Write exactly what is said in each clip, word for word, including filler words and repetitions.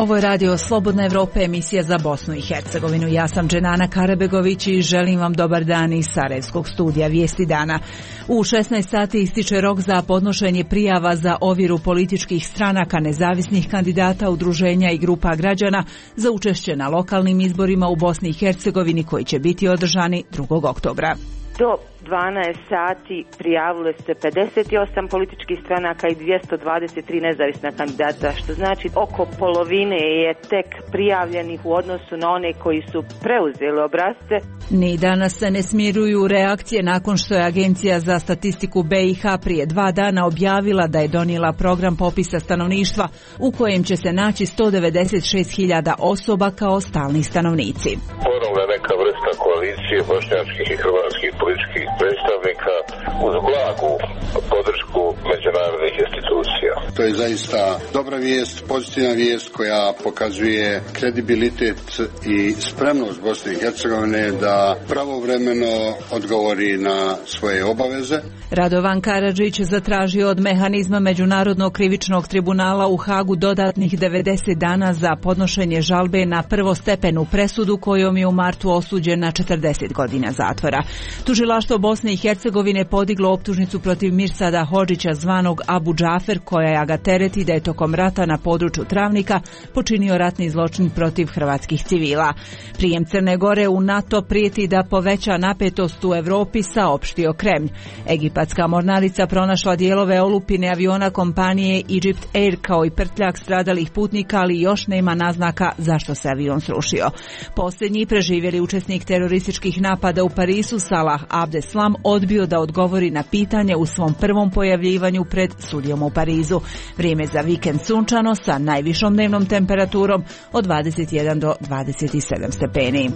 Ovo je radio Slobodna Evropa, emisija za Bosnu i Hercegovinu. Ja sam Dženana Karabegović i želim vam dobar dan iz Sarajevskog studija Vijesti dana. U šesnaest sati ističe rok za podnošenje prijava za ovjeru političkih stranaka, nezavisnih kandidata, udruženja i grupa građana za učešće na lokalnim izborima u Bosni i Hercegovini koji će biti održani drugog oktobra. Do dvanaest sati prijavilo se pedeset osam političkih stranaka i dvjesto dvadeset tri nezavisna kandidata, što znači oko polovine je tek prijavljenih u odnosu na one koji su preuzeli obrasce. Ni danas se ne smiruju reakcije nakon što je Agencija za statistiku B i H prije dva dana objavila da je donijela program popisa stanovništva u kojem će se naći sto devedeset šest hiljada osoba kao stalni stanovnici. Ponovna neka vrsta koalicije bošnjačkih i hrvatskih političkih predstavnika uz blagu podršku međunarodnih institucija. To je zaista dobra vijest, pozitivna vijest koja pokazuje kredibilitet i spremnost Bosne i Hercegovine da pravovremeno odgovori na svoje obaveze. Radovan Karadžić zatražio od mehanizma Međunarodnog krivičnog tribunala u Hagu dodatnih devedeset dana za podnošenje žalbe na prvostepenu presudu kojom je u martu osuđen na četrdeset godina zatvora. Tužilaštvo Bosne i Hercegovine podiglo optužnicu protiv Mirsada Hodžića zvanog Abu Džafer, koja ga tereti da je tokom rata na području Travnika počinio ratni zločin protiv hrvatskih civila. Prijem Crne Gore u NATO prijeti da poveća napetost u Europi, saopštio Kremlj. Egipatska mornarica pronašla dijelove olupine aviona kompanije Egypt Air kao i prtljak stradalih putnika, ali još nema naznaka zašto se avion srušio. Posljednji preživjeli učesnik terorističkih napada u Parizu, Salah Abdeslam, odbio da odgovori na pitanje u svom prvom pojavljivanju pred sudijom u Parizu. Vrijeme za vikend sunčano sa najvišom dnevnom temperaturom od dvadeset jedan do dvadeset sedam stepeni.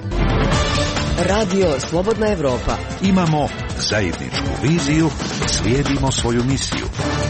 Radio Slobodna Evropa. Imamo zajedničku viziju, slijedimo svoju misiju.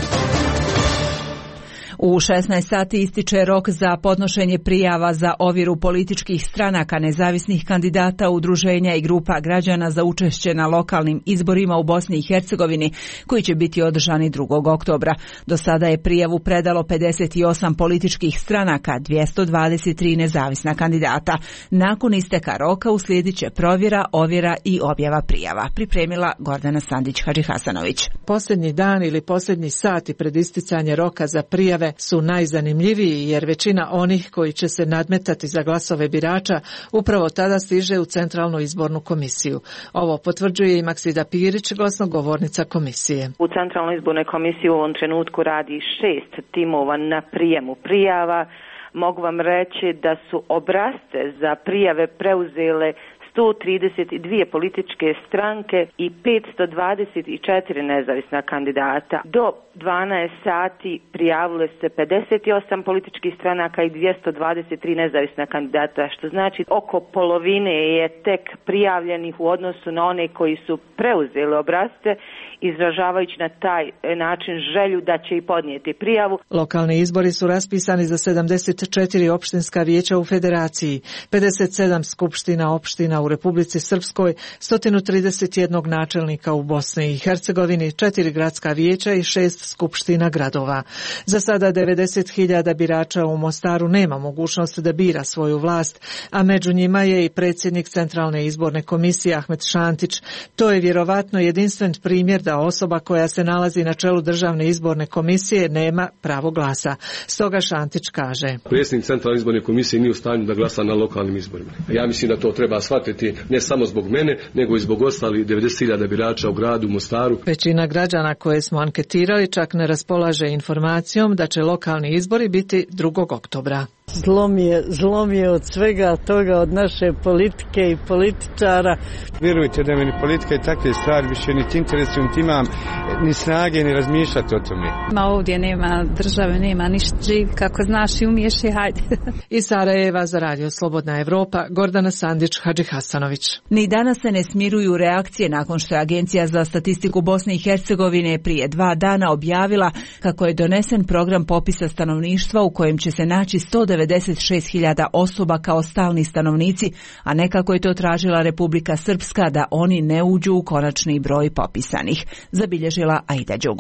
U šesnaest sati ističe rok za podnošenje prijava za ovjeru političkih stranaka, nezavisnih kandidata, udruženja i grupa građana za učešće na lokalnim izborima u Bosni i Hercegovini koji će biti održani drugog oktobra. Do sada je prijavu predalo pedeset osam političkih stranaka, dvjesto dvadeset tri nezavisna kandidata. Nakon isteka roka uslijedit će provjera, ovjera i objava prijava. Pripremila Gordana Sandić-Hadžihasanović. Posljednji dan ili posljednji sati pred isticanje roka za prijave su najzanimljiviji, jer većina onih koji će se nadmetati za glasove birača upravo tada stiže u Centralnu izbornu komisiju. Ovo potvrđuje i Maksida Pirić, glasnogovornica komisije. U Centralnoj izbornoj komisiji u ovom trenutku radi šest timova na prijemu prijava. Mogu vam reći da su obrasce za prijave preuzele sto trideset dvije političke stranke i petsto dvadeset četiri nezavisna kandidata. Do dvanaest sati prijavilo se pedeset osam političkih stranaka i dvjesto dvadeset tri nezavisna kandidata, što znači oko polovine je tek prijavljenih u odnosu na one koji su preuzeli obrasce, izražavajući na taj način želju da će i podnijeti prijavu. Lokalni izbori su raspisani za sedamdeset četiri opštinska vijeća u Federaciji, pedeset sedam skupština opština u Republici Srpskoj, sto trideset jedan načelnika u Bosni i Hercegovini, četiri gradska vijeća i šest skupština gradova. Za sada devedeset hiljada birača u Mostaru nema mogućnost da bira svoju vlast, a među njima je i predsjednik Centralne izborne komisije Ahmet Šantić. To je vjerovatno jedinstven primjer da osoba koja se nalazi na čelu Državne izborne komisije nema pravo glasa. Stoga Šantić kaže: Predsjednik Centralne izborne komisije nije u stanju da glasa na lokalnim izborima. Ja mislim da to treba shvatiti ne samo zbog mene, nego i zbog ostalih devedeset hiljada birača u gradu Mostaru. Većina građana koje smo anketirali čak ne raspolaže informacijom da će lokalni izbori biti drugog oktobra. Zlo mi je, zlo mi je od svega toga, od naše politike i političara. Vjerujte da meni politika i takve stvari više niti interesuju, niti imam ni snage ni razmišljati o tome. Ma ovdje nema države, nema ništa, živ kako znaš i umiješ i hajde. Iz Sarajeva za Radio Slobodna Evropa, Gordana Sandić-Hadžihasanović. Ni danas se ne smiruju reakcije nakon što je Agencija za statistiku Bosne i Hercegovine prije dva dana objavila kako je donesen program popisa stanovništva u kojem će se naći sto devedeset šest hiljada osoba kao stalni stanovnici, a ne kako je to tražila Republika Srpska da oni ne uđu u konačni broj popisanih, zabilježila Aida Đugum.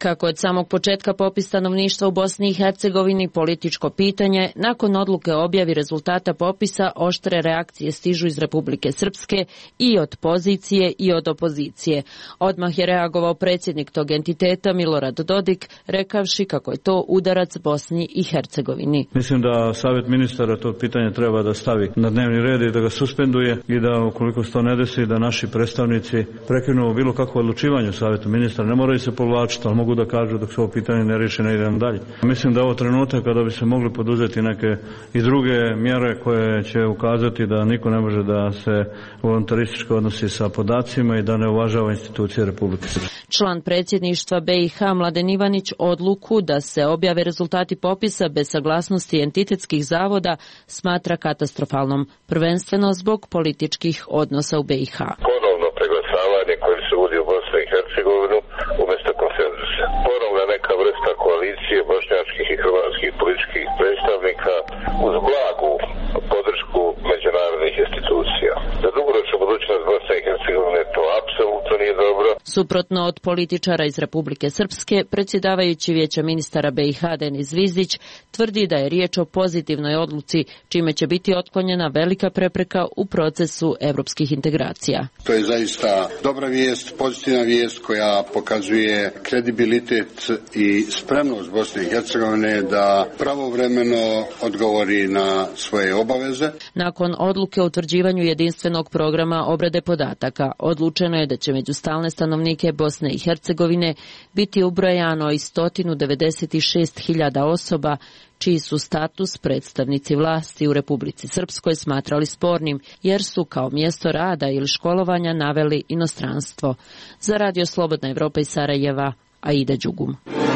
Kako od samog početka popis stanovništva u Bosni i Hercegovini političko pitanje, nakon odluke o objavi rezultata popisa oštre reakcije stižu iz Republike Srpske i od pozicije i od opozicije. Odmah je reagovao predsjednik tog entiteta Milorad Dodik, rekavši kako je to udarac Bosni i Hercegovini. Mislim da Savjet ministara to pitanje treba da stavi na dnevni red i da ga suspenduje i da ukoliko se to ne desi da naši predstavnici prekinu bilo kakvo odlučivanje u Savjetu ministara. Ne moraju se povlačiti, ali mogu da kažu dok se ovo pitanje ne riješi ne idemo dalje. Mislim da je ovo trenutak kada bi se mogli poduzeti neke i druge mjere koje će ukazati da niko ne može da se voluntaristički odnosi sa podacima i da ne uvažava institucije Republike Srpske. Član predsjedništva B i H Mladen Ivanić odluku da se objave rezultati popisa bez saglasnosti entitetskih zavoda smatra katastrofalnom, prvenstveno zbog političkih odnosa u B i H. Ponovno preglasavanje koje se uvodi u Bosnu i Hercegovinu umjesto konsenzusa. Ponovna neka vrsta koalicije bošnjačkih i hrvatskih političkih predstavnika uz blagu podršku međunarodnih institucija. Za dugoročnu budućnost Bosne i Hercegovine to apsolutno nije dobro. Suprotno od političara iz Republike Srpske, predsjedavajući Vijeća ministara B i H Denis Zvizdić tvrdi da je riječ o pozitivnoj odluci, čime će biti otklonjena velika prepreka u procesu evropskih integracija. To je zaista dobra vijest, pozitivna vijest koja pokazuje kredibilitet i spremnost Bosne i Hercegovine da pravovremeno odgovori na svoje obaveze. Nakon odluke o utvrđivanju jedinstvenog programa obrade podataka, odlučeno je da će među stalne stanovnike Bosne i Hercegovine biti ubrojano i sto devedeset šest hiljada osoba čiji su status predstavnici vlasti u Republici Srpskoj smatrali spornim, jer su kao mjesto rada ili školovanja naveli inostranstvo. Za Radio Slobodna Evropa iz Sarajeva, Aida Đugum.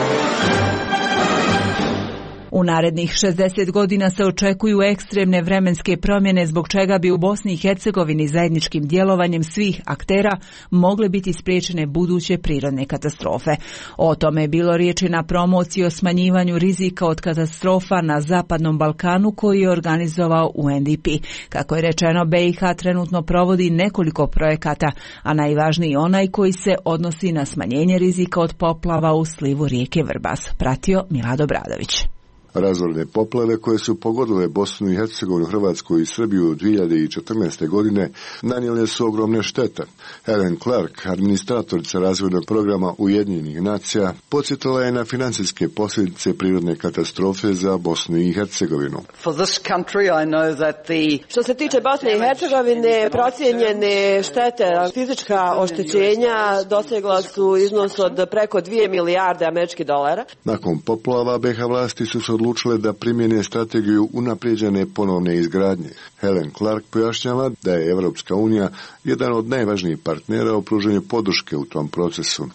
U narednih šezdeset godina se očekuju ekstremne vremenske promjene zbog čega bi u Bosni i Hercegovini zajedničkim djelovanjem svih aktera mogle biti spriječene buduće prirodne katastrofe. O tome je bilo riječi na promociji o smanjivanju rizika od katastrofa na Zapadnom Balkanu koji je organizovao U N D P. Kako je rečeno, B i H trenutno provodi nekoliko projekata, a najvažniji onaj koji se odnosi na smanjenje rizika od poplava u slivu rijeke Vrbas. Pratio Milado Bradović. Razorne poplave koje su pogodile Bosnu i Hercegovinu, Hrvatsku i Srbiju dvije hiljade četrnaeste. godine nanijele su ogromne štete. Helen Clark, administratorica razvojnog programa Ujedinjenih nacija, podsjetila je na financijske posljedice prirodne katastrofe za Bosnu i Hercegovinu. Što se tiče Bosne i Hercegovine, procijenjene štete, fizička oštećenja dosegla su iznos od preko dvije milijarde američkih dolara. Nakon poplava B i H vlasti su se odlučile da primjene strategiju unaprijeđene ponovne izgradnje. Helen Clark pojašnjava da je Evropska unija jedan od najvažnijih partnera u pružanju podrške u tom procesu.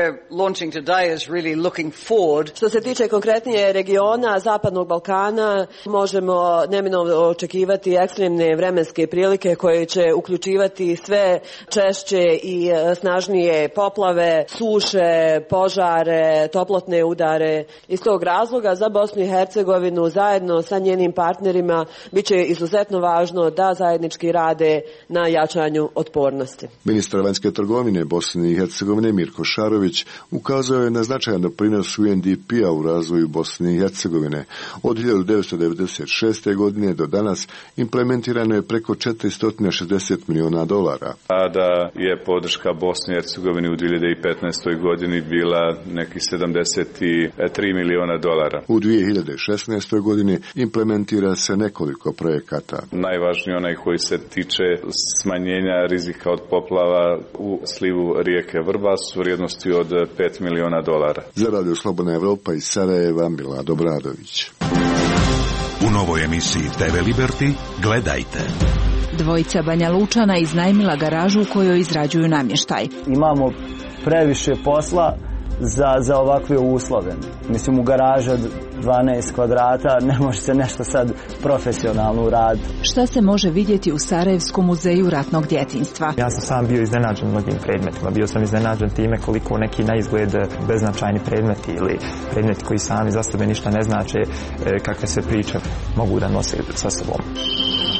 Što se tiče konkretnije regiona Zapadnog Balkana, možemo neminovno očekivati ekstremne vremenske prilike koje će uključivati sve češće i snažnije poplave, suše, požare, toplotne udare. Iz tog razloga za Bosnu i Hercegovinu zajedno sa njenim partnerima bit će izuzetno važno da zajednički rade na jačanju otpornosti. Ministar vanjske trgovine Bosne i Hercegovine Mirko Šarović ukazao je na značajan doprinos U N D P-a u razvoju Bosne i Hercegovine. Od hiljadu devetsto devedeset šeste. godine do danas implementirano je preko četiristo šezdeset milijuna dolara. A da je podrška Bosne i Hercegovine u dvije hiljade petnaestoj. godini bila nekih sedamdeset tri milijuna dolara. U dvije hiljade šesnaestoj. godini implementira se nekoliko projekata. Najvažniji onaj koji se tiče smanjenja rizika od poplava u slivu rijeke Vrbas u vrijednosti od pet milijuna dolara. Za Radio Slobodna Evropa iz Sarajeva, Milado Bradović. U novoj emisiji T V Liberty gledajte. Dvojica Banja Lučana iznajmila garažu u kojoj izrađuju namještaj. Imamo previše posla za, za ovakve uslove. Mislim, u garažu od dvanaest kvadrata ne može se nešto sad profesionalno uraditi. Šta se može vidjeti u Sarajevskom muzeju ratnog djetinjstva? Ja sam sam bio iznenađen mnogim predmetima. Bio sam iznenađen time koliko neki na izgled beznačajni predmeti ili predmeti koji sami za sebe ništa ne znače, kakve se priče mogu da nose sa sobom.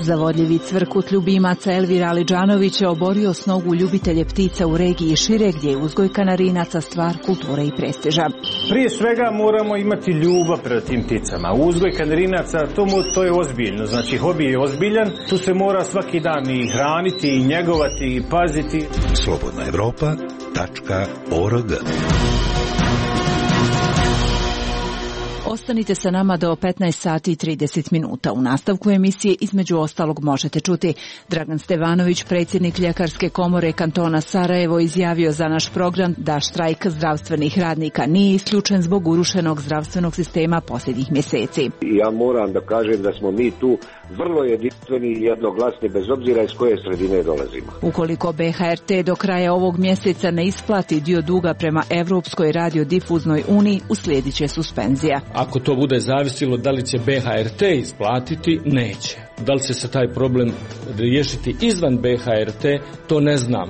Zavodljivi cvrkut ljubimaca Elvira Aliđanović je oborio s nogu ljubitelje ptica u regiji šire, gdje je uzgoj kanarinaca stvar kulture i prestiža. Prije svega moramo imati ljubav prema tim pticama. Uzgoj kanarinaca, to, to je ozbiljno. Znači, hobi je ozbiljan. Tu se mora svaki dan i hraniti, i njegovati, i paziti. Slobodna Evropa tačka org. Ostanite sa nama do petnaest sati i trideset minuta. U nastavku emisije između ostalog možete čuti: Dragan Stevanović, predsjednik Ljekarske komore kantona Sarajevo, izjavio za naš program da štrajk zdravstvenih radnika nije isključen zbog urušenog zdravstvenog sistema posljednjih mjeseci. Ja moram da kažem da smo mi tu vrlo jedinstveni i jednoglasni, bez obzira iz koje sredine dolazimo. Ukoliko B H R T do kraja ovog mjeseca ne isplati dio duga prema Europskoj radiodifuznoj uniji, uslijedit će suspenzija. Ako to bude zavisilo da li će B H R T isplatiti, neće. Da li će se taj problem riješiti izvan B H R T, to ne znam.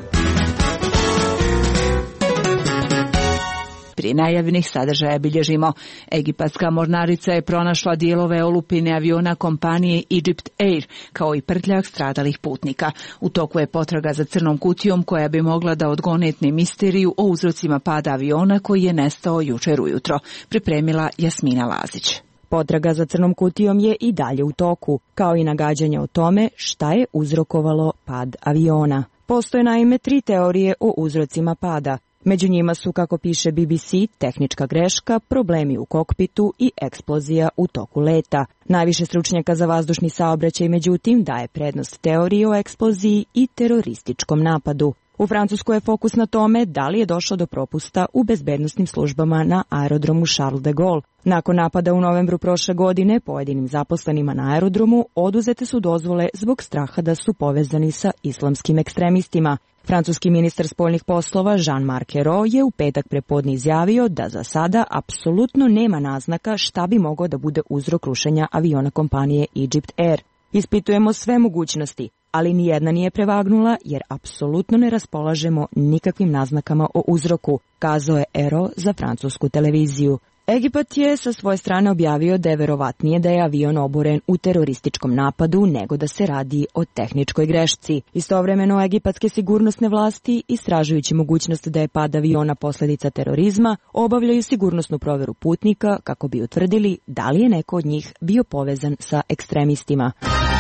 Prije najavljenih sadržaja bilježimo: Egipatska mornarica je pronašla dijelove olupine aviona kompanije Egypt Air, kao i prtljak stradalih putnika. U toku je potraga za crnom kutijom koja bi mogla da odgonetne misteriju o uzrocima pada aviona koji je nestao jučer ujutro. Pripremila Jasmina Lazić. Potraga za crnom kutijom je i dalje u toku, kao i nagađanje o tome šta je uzrokovalo pad aviona. Postoje naime tri teorije o uzrocima pada. Među njima su, kako piše B B C, tehnička greška, problemi u kokpitu i eksplozija u toku leta. Najviše stručnjaka za vazdušni saobraćaj, međutim, daje prednost teoriji o eksploziji i terorističkom napadu. U Francuskoj je fokus na tome da li je došlo do propusta u bezbednosnim službama na aerodromu Charles de Gaulle. Nakon napada u novembru prošle godine, pojedinim zaposlenima na aerodromu oduzete su dozvole zbog straha da su povezani sa islamskim ekstremistima. Francuski ministar spoljnih poslova Jean-Marc Ayrault je u petak prepodne izjavio da za sada apsolutno nema naznaka šta bi mogao da bude uzrok rušenja aviona kompanije Egypt Air. Ispitujemo sve mogućnosti, ali nijedna nije prevagnula jer apsolutno ne raspolažemo nikakvim naznakama o uzroku, kazao je Ayrault za francusku televiziju. Egipat je sa svoje strane objavio da je verovatnije da je avion oboren u terorističkom napadu nego da se radi o tehničkoj grešci. Istovremeno, egipatske sigurnosne vlasti, istražujući mogućnost da je pad aviona posljedica terorizma, obavljaju sigurnosnu provjeru putnika kako bi utvrdili da li je neko od njih bio povezan sa ekstremistima.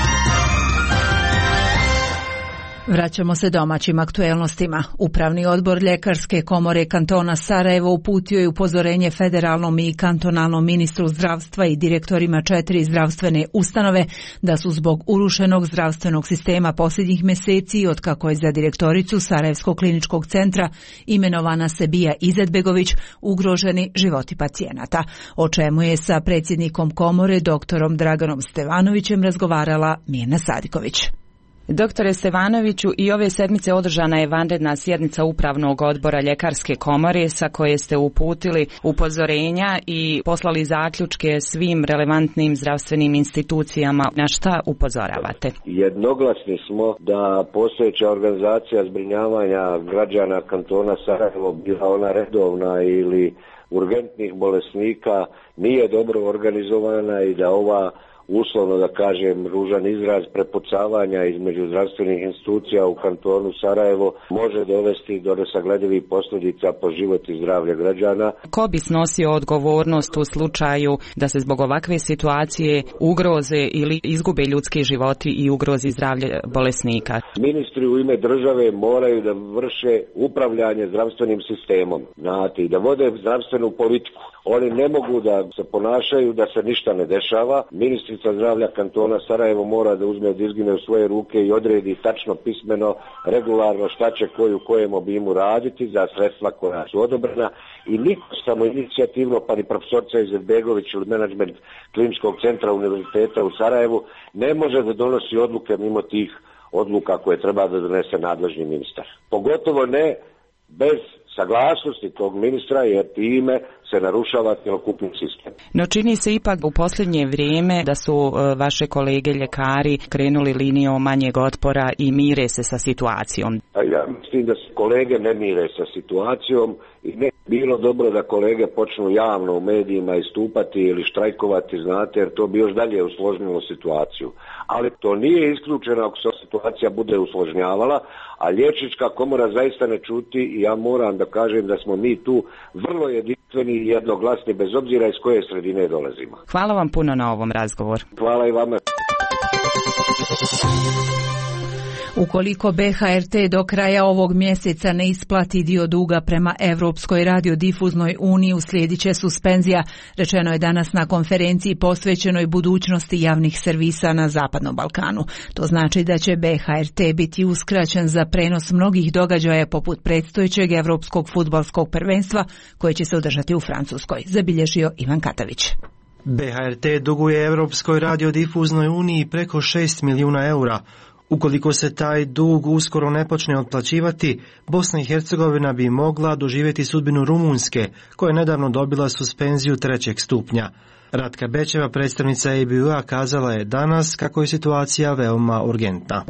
Vraćamo se domaćim aktuelnostima. Upravni odbor Ljekarske komore kantona Sarajevo uputio je upozorenje federalnom i kantonalnom ministru zdravstva i direktorima četiri zdravstvene ustanove da su zbog urušenog zdravstvenog sistema posljednjih mjeseci, otkako je za direktoricu Sarajevskog kliničkog centra imenovana Sebija Izetbegović, ugroženi životi pacijenata. O čemu je sa predsjednikom komore doktorom Draganom Stevanovićem razgovarala Mirna Sadiković. Doktore Stevanoviću, i ove sedmice održana je vanredna sjednica Upravnog odbora Ljekarske komore sa koje ste uputili upozorenja i poslali zaključke svim relevantnim zdravstvenim institucijama. Na šta upozoravate? Jednoglasni smo da postojeća organizacija zbrinjavanja građana kantona Sarajevo, bila ona redovna ili urgentnih bolesnika, nije dobro organizovana i da ova, uslovno da kažem ružan izraz, prepucavanja između zdravstvenih institucija u kantonu Sarajevo može dovesti do nesagledivih posljedica po život i zdravlje građana. Ko bi snosio odgovornost u slučaju da se zbog ovakve situacije ugroze ili izgube ljudski životi i ugrozi zdravlje bolesnika? Ministri u ime države moraju da vrše upravljanje zdravstvenim sistemom, znate, i da vode zdravstvenu politiku. Oni ne mogu da se ponašaju da se ništa ne dešava. Ministrica zdravlja kantona Sarajevo mora da uzme dizgine u svoje ruke i odredi tačno pismeno, regularno šta će koji u kojem obimu raditi za sredstva koja su odobrena i niko samo inicijativno, pa ni profesorca Izetbegović ili menadžment kliničkog centra univerziteta u Sarajevu ne može da donosi odluke mimo tih odluka koje treba da donese nadležni ministar. Pogotovo ne bez saglasnosti tog ministra, jer time se narušava cjelokupni sistem. No čini se ipak u posljednje vrijeme da su e, vaše kolege ljekari krenuli linijom manjeg otpora i mire se sa situacijom. A ja mislim da se kolege ne mire sa situacijom i ne bilo dobro da kolege počnu javno u medijima istupati ili štrajkovati, znate, jer to bi još dalje usložnilo situaciju. Ali to nije isključeno ako se situacija bude usložnjavala, a liječnička komora zaista ne čuti i ja moram da kažem da smo mi tu vrlo jedinstveni i jednoglasni bez obzira iz koje sredine dolazimo. Hvala vam puno na ovom razgovoru. Hvala i vama. Ukoliko B H R T do kraja ovog mjeseca ne isplati dio duga prema Europskoj radiodifuznoj uniji, uslijedit će suspenzija, rečeno je danas na konferenciji posvećenoj budućnosti javnih servisa na Zapadnom Balkanu. To znači da će B H R T biti uskraćen za prenos mnogih događaja poput predstojećeg Europskog fudbalskog prvenstva koje će se održati u Francuskoj, zabilježio Ivan Katavić. B H R T duguje Europskoj radiodifuznoj uniji preko šest milijuna eura. Ukoliko se taj dug uskoro ne počne otplaćivati, Bosna i Hercegovina bi mogla doživjeti sudbinu Rumunjske, koja je nedavno dobila suspenziju trećeg stupnja. Ratka Bećeva, predstavnica A B U-a, kazala je danas kako je situacija veoma urgentna.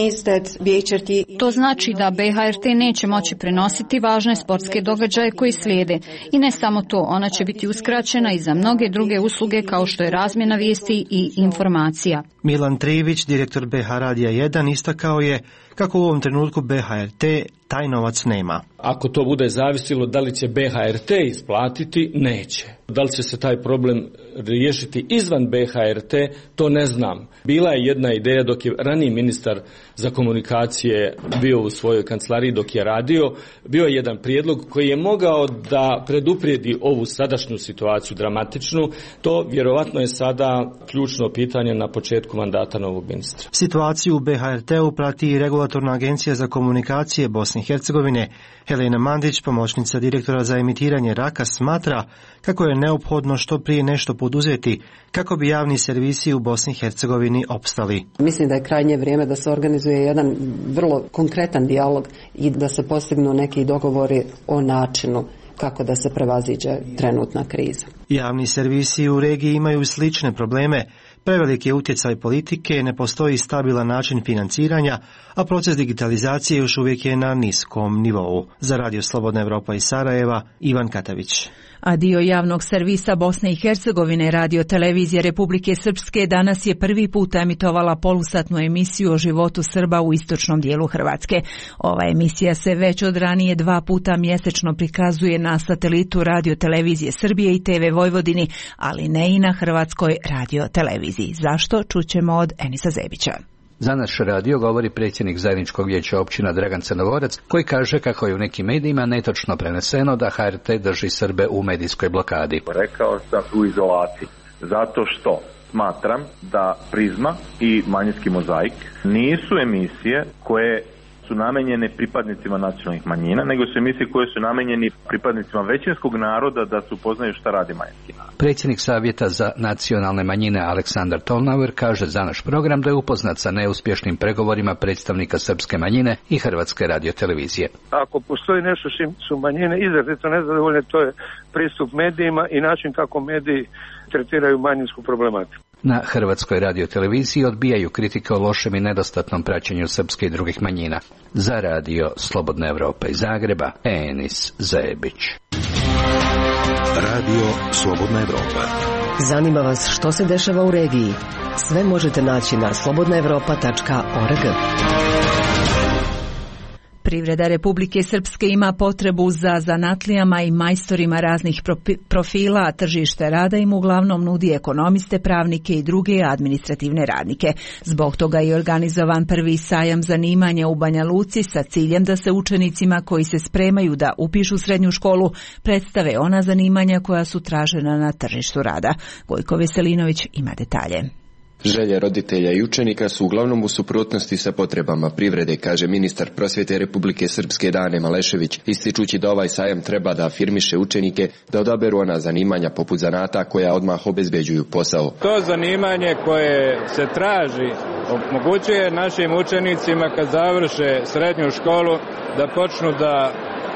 To znači da B H R T neće moći prenositi važne sportske događaje koji slijede. I ne samo to, ona će biti uskraćena i za mnoge druge usluge kao što je razmjena vijesti i informacija. Milan Trivić, direktor B H Radija jedan, istakao je kako u ovom trenutku B H R T taj novac nema. Ako to bude zavisilo da li će B H R T isplatiti, neće. Da li će se taj problem riješiti izvan B H R T, to ne znam. Bila je jedna ideja dok je raniji ministar za komunikacije bio u svojoj kancelariji dok je radio, bio je jedan prijedlog koji je mogao da preduprijedi ovu sadašnju situaciju dramatičnu. To vjerovatno je sada ključno pitanje na početku mandata novog ministra. Situaciju u B H R T-u prati i Regulatorna agencija za komunikacije Bosne i Hercegovine. Helena Mandić, pomoćnica direktora za emitiranje Raka, smatra kako je neophodno što prije nešto poduzeti kako bi javni servisi u Bosni i Hercegovini opstali. Mislim da je krajnje vrijeme da se organizuje jedan vrlo konkretan dijalog i da se postignu neki dogovori o načinu kako da se prevaziđe trenutna kriza. Javni servisi u regiji imaju slične probleme. Preveliki je utjecaj politike, ne postoji stabilan način financiranja, a proces digitalizacije još uvijek je na niskom nivou. Za Radio Slobodna Evropa iz Sarajeva, Ivan Katavić. A dio javnog servisa Bosne i Hercegovine, Radio Televizija Republike Srpske, danas je prvi puta emitovala polusatnu emisiju o životu Srba u istočnom dijelu Hrvatske. Ova emisija se već od ranije dva puta mjesečno prikazuje na satelitu Radio Televizije Srbije i T V Vojvodini, ali ne i na Hrvatskoj Radio Televiziji. Zašto? Čućemo od Enisa Zebića. Za naš radio govori predsjednik zajedničkog vijeća općina Dragan Crnogorac, koji kaže kako je u nekim medijima netočno preneseno da H R T drži Srbe u medijskoj blokadi. Rekao sam u izolaciji, zato što smatram da Prizma i Manjinski mozaik nisu emisije koje su namenjene pripadnicima nacionalnih manjina, nego su emisije koje su namenjeni pripadnicima većinskog naroda da se upoznaju šta radi manjinski narod. Predsjednik Savjeta za nacionalne manjine Aleksandar Tolnauer kaže za naš program da je upoznat sa neuspješnim pregovorima predstavnika srpske manjine i Hrvatske radiotelevizije. Ako postoji nešto što su manjine izrazito nezadovoljne, to je pristup medijima i način kako mediji tretiraju manjinsku problematiku. Na Hrvatskoj radioteleviziji odbijaju kritike o lošem i nedostatnom praćenju srpske i drugih manjina. Za Radio Slobodna Evropa iz Zagreba, Enis Zebić. Radio Slobodna Evropa. Zanima vas što se dešava u regiji? Sve možete naći na slobodna evropa tačka org. Privreda Republike Srpske ima potrebu za zanatlijama i majstorima raznih profila, a tržište rada im uglavnom nudi ekonomiste, pravnike i druge administrativne radnike. Zbog toga je organizovan prvi sajam zanimanja u Banja Luci sa ciljem da se učenicima koji se spremaju da upišu srednju školu predstave ona zanimanja koja su tražena na tržištu rada. Gojko Veselinović ima detalje. Želje roditelja i učenika su uglavnom u suprotnosti sa potrebama privrede, kaže ministar prosvjete Republike Srpske Dane Malešević, ističući da ovaj sajam treba da afirmiše učenike da odaberu ona zanimanja poput zanata koja odmah obezbeđuju posao. To zanimanje koje se traži omogućuje našim učenicima kad završe srednju školu da počnu da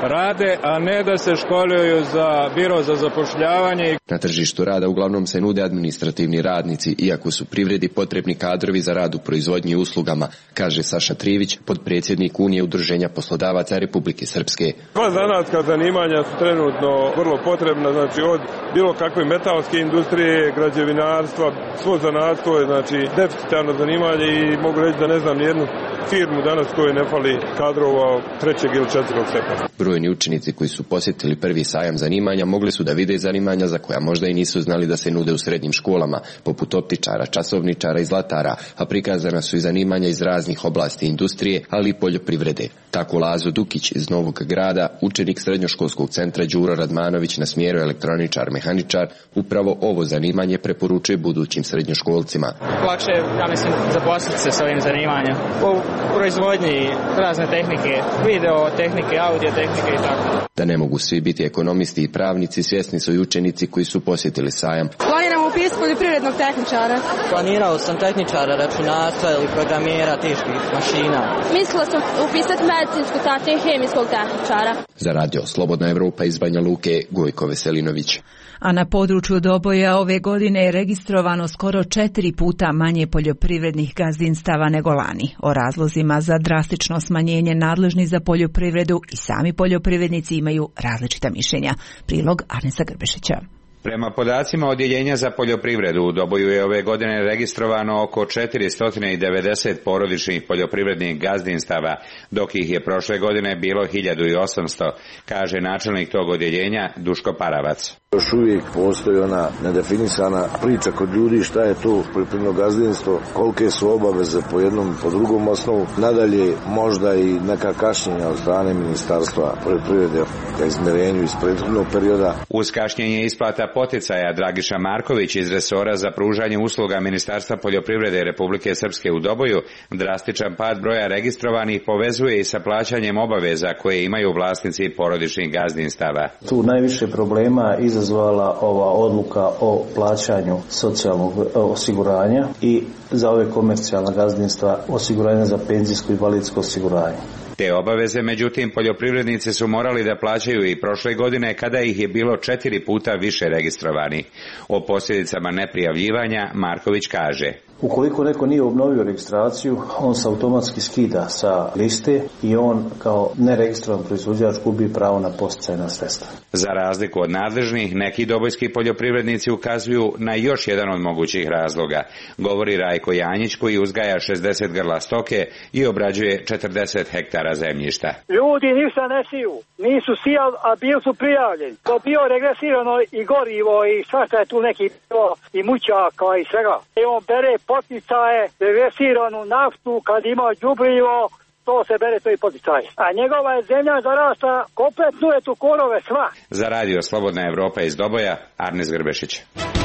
rade, a ne da se školuju za biro za zapošljavanje. Na tržištu rada uglavnom se nude administrativni radnici, iako su privredi potrebni kadrovi za rad u proizvodnji i uslugama, kaže Saša Trivić, potpredsjednik Unije udruženja poslodavaca Republike Srpske. Sva zanatska zanimanja su trenutno vrlo potrebna, znači od bilo kakve metalske industrije, građevinarstva, svo zanatstvo je znači deficitarno zanimanje i mogu reći da ne znam nijednu firmu danas koje ne fali kadrova trećeg ili četvrtog stepena. Brojni učenici koji su posjetili prvi sajam zanimanja mogli su da vide zanimanja za koja možda i nisu znali da se nude u srednjim školama, poput optičara, časovničara i zlatara, a prikazana su i zanimanja iz raznih oblasti industrije, ali i poljoprivrede. Tako Lazo Dukić iz Novog Grada, učenik srednjoškolskog centra Đuro Radmanović na smjeru elektroničar-mehaničar, upravo ovo zanimanje preporučuje budućim srednjoškolcima. Lakše, ja mislim, zaposliti se s ovim zanimanjem. U proizvodnji razne tehnike, video tehnike, audio tehnike i tako. Da ne mogu svi biti ekonomisti i pravnici, svjesni su i učenici koji su posjetili sajam. Planiram upisati poljoprivrednog tehničara. Planirao sam tehničara računarstva ili programera teških mašina. Mislila sam upisati medicinsku, tačnije hemijskog tehničara. Za radio Slobodna Evropa iz Banja Luke, Gojko Veselinović. A na području Doboja ove godine je registrovano skoro četiri puta manje poljoprivrednih gazdinstava nego lani. O razlozima za drastično smanjenje nadležni za poljoprivredu i sami poljoprivrednici imaju različita mišljenja. Prilog Arnesa Grbešića. Prema podacima Odjeljenja za poljoprivredu u Doboju je ove godine registrovano oko četiristo devedeset porodičnih poljoprivrednih gazdinstava, dok ih je prošle godine bilo hiljadu osamsto, kaže načelnik tog odjeljenja Duško Paravac. Još uvijek postoji ona nedefinisana priča kod ljudi šta je to poljoprivredno gazdinstvo, kolike su obaveze po jednom, po drugom osnovu. Nadalje možda i neka kašnjenja od strane Ministarstva poljoprivrede ka izmjerenju iz prethodnog perioda. Uz kašnjenje isplata poticaja Dragiša Marković iz resora za pružanje usluga Ministarstva poljoprivrede Republike Srpske u Doboju, drastičan pad broja registrovanih povezuje i sa plaćanjem obaveza koje imaju vlasnici porodičnih gazdinstava. Tu najviše problema izazvala ova odluka o plaćanju socijalnog osiguranja i za ove komercijalna gazdinstva osiguranja za penzijsko i invalidsko osiguranje. Te obaveze, međutim, poljoprivrednici su morali da plaćaju i prošle godine kada ih je bilo četiri puta više registrovani. O posljedicama neprijavljivanja Marković kaže: Ukoliko neko nije obnovio registraciju, on se automatski skida sa liste i on kao neregistrovan proizvođač gubi pravo na podsticajna sredstva. Za razliku od nadležnih, neki dobojski poljoprivrednici ukazuju na još jedan od mogućih razloga. Govori Rajko Janjić koji uzgaja šezdeset grla stoke i obrađuje četrdeset hektara zemljišta. Ljudi ništa ne siju, nisu sijali, a bili su prijavljeni. To bio regresirano i gorivo i svašta je tu neki i mućaka i svega. I on bere poticaje, regresiranu naftu, kad ima đubrivo, to se bere to i poticaje. A njegova je zemlja zarasta, kompletno je tu korove sva. Za radio Slobodna Evropa iz Doboja, Arnes Grbešić.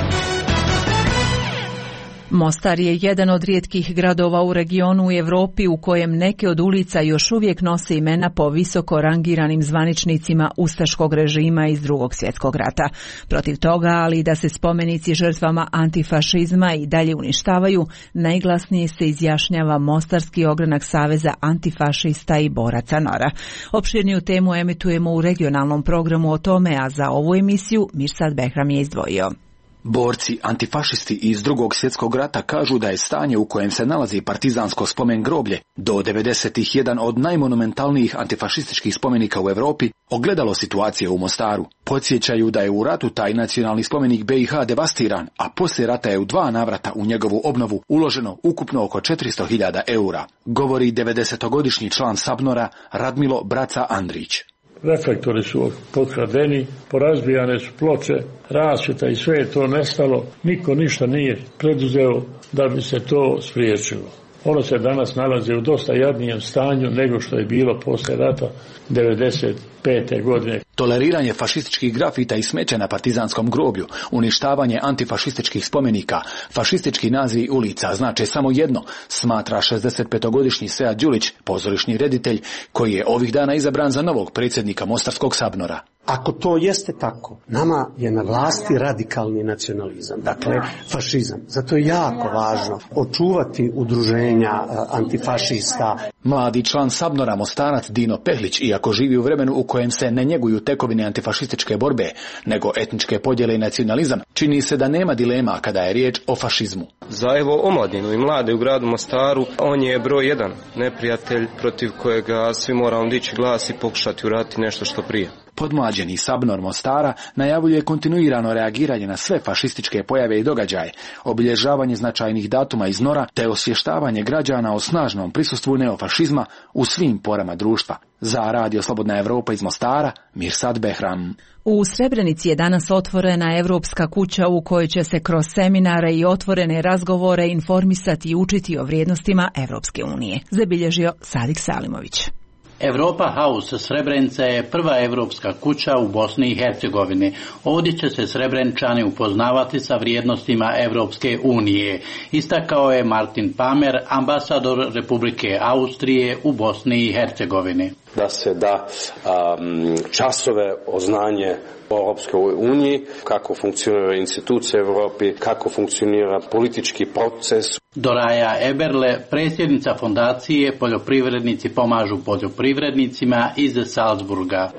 Mostar je jedan od rijetkih gradova u regionu i Europi u kojem neke od ulica još uvijek nose imena po visoko rangiranim zvaničnicima ustaškog režima iz Drugog svjetskog rata. Protiv toga, ali da se spomenici žrtvama antifašizma i dalje uništavaju, najglasnije se izjašnjava Mostarski ogranak Saveza antifašista i boraca Nora. Opširniju temu emitujemo u regionalnom programu o tome, a za ovu emisiju Mirsad Behram je izdvojio. Borci antifašisti iz Drugog svjetskog rata kažu da je stanje u kojem se nalazi partizansko spomen groblje do devedesetih jedan od najmonumentalnijih antifašističkih spomenika u Europi ogledalo situacije u Mostaru. Podsjećaju da je u ratu taj nacionalni spomenik B i H devastiran, a poslije rata je u dva navrata u njegovu obnovu uloženo ukupno oko četiristo hiljada eura, govori devedesetogodišnji član Sabnora Radmilo Braca Andrić. Reflektori su potkradeni, porazbijane su ploče, rasvjeta i sve je to nestalo. Niko ništa nije preduzeo da bi se to spriječilo. Ono se danas nalazi u dosta jadnijem stanju nego što je bilo poslije rata devedeset pete godine. Toleriranje fašističkih grafita i smeća na partizanskom groblju, uništavanje antifašističkih spomenika, fašistički nazivi ulica znače samo jedno, smatra šezdesetpetogodišnji Sead Đulić, pozorišni reditelj, koji je ovih dana izabran za novog predsjednika Mostarskog Sabnora. Ako to jeste tako, nama je na vlasti radikalni nacionalizam, dakle fašizam. Zato je jako važno očuvati udruženja antifašista. Mladi član Sabnora Mostarac Dino Pehlić, iako živi u vremenu u kojem se ne njeguju tekovine antifašističke borbe, nego etničke podjele i nacionalizam, čini se da nema dilema kada je riječ o fašizmu. Za evo omladinu i mlade u gradu Mostaru, on je broj jedan neprijatelj protiv kojega svi moramo dići glas i pokušati uraditi nešto što prije. Podmlađeni Sabnor Mostara najavljuje kontinuirano reagiranje na sve fašističke pojave i događaje, obilježavanje značajnih datuma iz Nora te osvještavanje građana o snažnom prisustvu neofašizma u svim porama društva. Za Radio Slobodna Evropa iz Mostara, Mirsad Behram. U Srebrenici je danas otvorena Evropska kuća u kojoj će se kroz seminare i otvorene razgovore informisati i učiti o vrijednostima Evropske unije, zabilježio Sadik Salimović. Europa House Srebrenica je prva evropska kuća u Bosni i Hercegovini. Ovdje će se Srebrenčani upoznavati sa vrijednostima Evropske unije, istakao je Martin Pamer, ambasador Republike Austrije u Bosni i Hercegovini. Da se da um, časove o znanje o Europskoj uniji, kako funkcionira institucije Europi, kako funkcionira politički proces. Doraja Eberle, predsjednica fondacije Poljoprivrednici pomažu poljoprivrednicima iz Salzburga.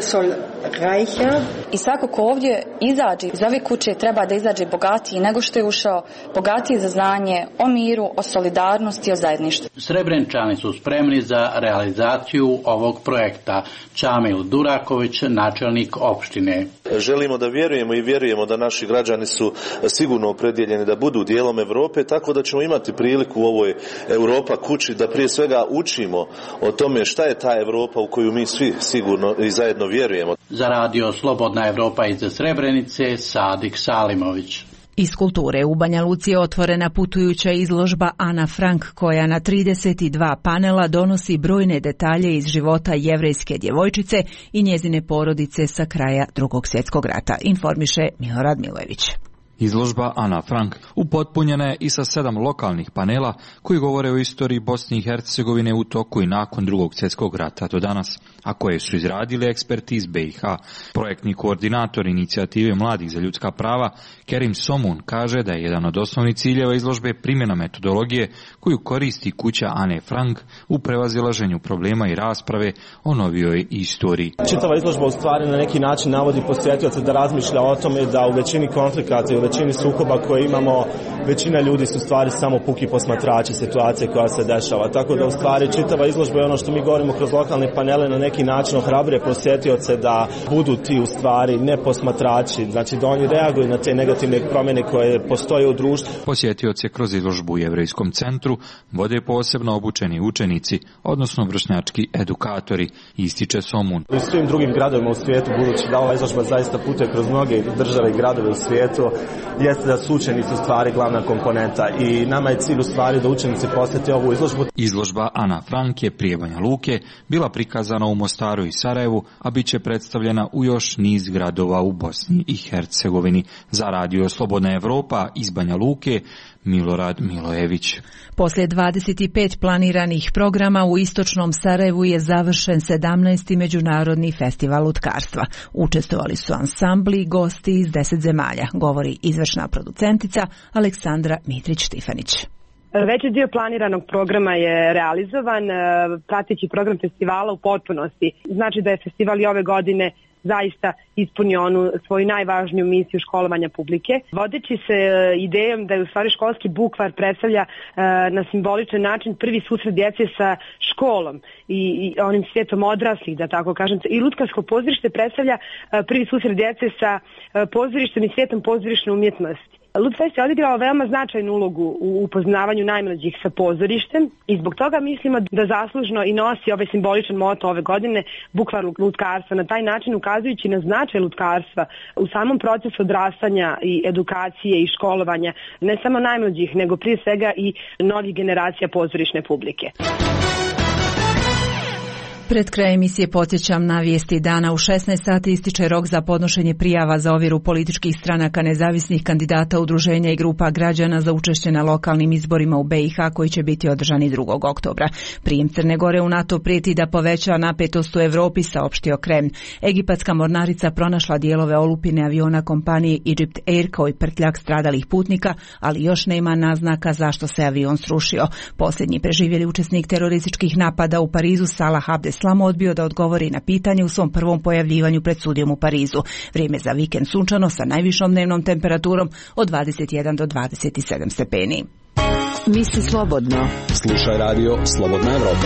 I svako ko ovdje izađe iz ove kuće treba da izađe bogatiji nego što je ušao, bogatiji za znanje o miru, o solidarnosti, o zajedništvu. Srebrenčani su spremni za realizaciju ovog projekta. Čamil Duraković, načelnik opštine. Želimo da vjerujemo i vjerujemo da naši građani su sigurno opredjeljeni da budu dijelom Europe, tako da ćemo imati priliku u ovoj Europa kući da prije svega učimo o tome šta je ta Europa u koju mi svi sigurno i zajedno vjerujemo. Za Radio Slobodna Evropa iz Srebrenice, Sadik Salimović. Iz kulture u Banja Luci je otvorena putujuća izložba Ana Frank koja na trideset dva panela donosi brojne detalje iz života jevrejske djevojčice i njezine porodice sa kraja Drugog svjetskog rata, informiše Milorad Milojević. Izložba Ana Frank upotpunjena je i sa sedam lokalnih panela koji govore o istoriji Bosne i Hercegovine u toku i nakon Drugog svjetskog rata do danas, a koje su izradili eksperti iz B i H. Projektni koordinator inicijative Mladih za ljudska prava Kerim Somun kaže da je jedan od osnovnih ciljeva izložbe primjena metodologije koju koristi kuća Ane Frank u prevazilaženju problema i rasprave o novijoj istoriji. Čitava izložba u stvari na neki način navodi posjetioce da razmišlja o tome da u većini konflikata i u većini sukoba koje imamo, većina ljudi su u stvari samo puki posmatrači situacije koja se dešava. Tako da u stvari čitava izložba je ono što mi govorimo kroz lokalne panele na neki način ohrabruje posjetioce da budu ti u stvari ne posmatrači, znači da oni reaguju na te negativne promjene koje postoje u društvu. Posjetioce kroz izložbu u Jevrejskom centru vode posebno obučeni učenici, odnosno vršnjački edukatori, ističe Somun. U svim drugim gradovima u svijetu, budući da ova izložba zaista putuje kroz mnoge države i gradove u svijetu, jeste da su učenici u stvari glavna komponenta i nama je cilj u stvari da učenici posjete ovu izložbu. Izložba Ana Frank je prije Banja Luke bila prikazana u Mostaru i Sarajevu, a bit će predstavljena u još niz gradova u Bosni i Hercegovini. Za Radio Slobodna Evropa iz Banja Luke, Milorad Milojević. Poslije dvadeset pet planiranih programa u istočnom Sarajevu je završen sedamnaesti međunarodni festival lutkarstva. Učestvovali su ansambli i gosti iz deset zemalja, govori izvršna producentica Aleksandra Mitrić-Tifanić. Veći dio planiranog programa je realizovan, prateći program festivala u potpunosti. Znači da je festival i ove godine zaista ispunio onu svoju najvažniju misiju školovanja publike. Vodeći se idejom da je u stvari školski bukvar predstavlja na simboličan način prvi susret djece sa školom i, i onim svijetom odraslih, da tako kažem. I lutkarsko pozorište predstavlja prvi susret djece sa pozorištem i svijetom pozorišne umjetnosti. Lutfest je odigrao veoma značajnu ulogu u upoznavanju najmlađih sa pozorištem i zbog toga mislimo da zaslužno i nosi ovaj simboličan moto ove godine, bukvar lutkarstva, na taj način ukazujući na značaj lutkarstva u samom procesu odrastanja i edukacije i školovanja ne samo najmlađih, nego prije svega i novih generacija pozorišne publike. Pred kraj emisije podsjećam na vijesti dana. U šesnaest sati ističe rok za podnošenje prijava za ovjeru političkih stranaka, nezavisnih kandidata, udruženja i grupa građana za učešće na lokalnim izborima u B i H koji će biti održani drugog oktobra. Prijem Crne Gore u NATO prijeti da poveća napetost u Europi, saopštio Kremlj. Egipatska mornarica pronašla dijelove olupine aviona kompanije Egypt Air kao i prtljak stradalih putnika, ali još nema naznaka zašto se avion srušio. Posljednji preživjeli učesnik terorističkih napada u Parizu, Salah Abdeslam, odbio da odgovori na pitanje u svom prvom pojavljivanju pred sudijom u Parizu. Vrijeme za vikend sunčano sa najvišom dnevnom temperaturom od dvadeset jedan do dvadeset sedam stepeni. Misli slobodno. Slušaj radio Slobodna Evropa.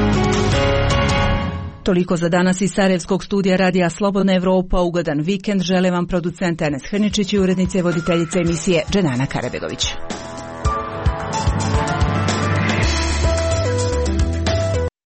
Toliko za danas iz Sarajevskog studija radija Slobodna Evropa. Ugodan vikend žele vam producent Enes Hrničić i urednice i voditeljice emisije Dženana Karabegović.